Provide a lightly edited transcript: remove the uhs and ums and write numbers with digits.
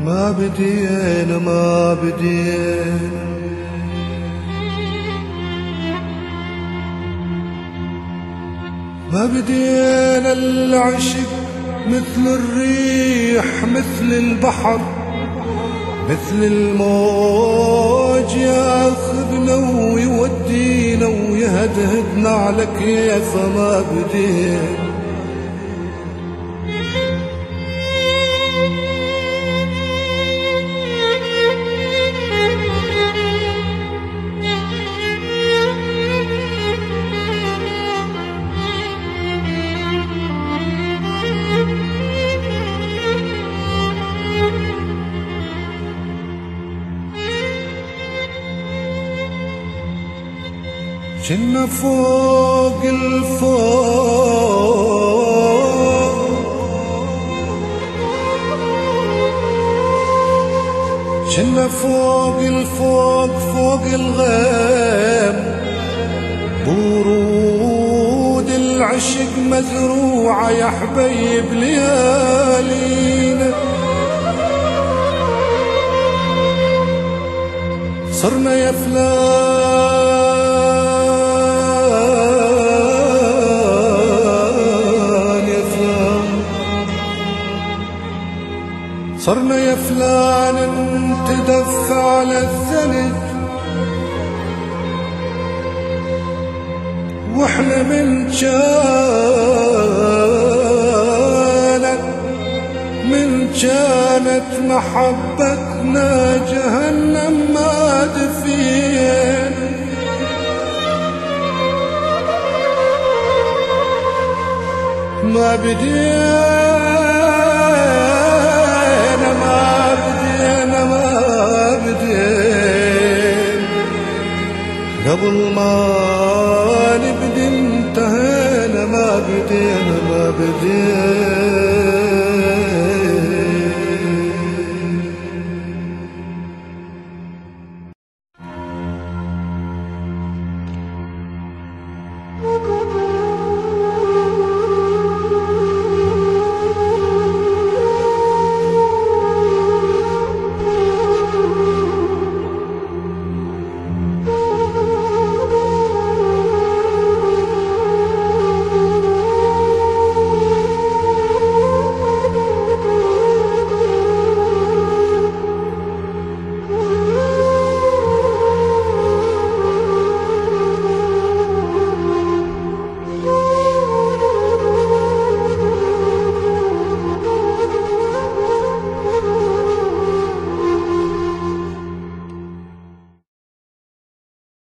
ما بدينا ما بدينا ما بدينا العشق مثل الريح مثل البحر مثل الموج ياخذنا ويودينا ويهدهدنا على كيف ما بدينا جنة فوق الفوق جنة فوق الفوق فوق الغيم ورود العشق مزروعة يا حبيب ليالينا صرنا يا فلان صرنا يا فلان نتدفع على الذنب واحنا من كانت محبتنا جهنم ما دفين ما بدينا قبل ما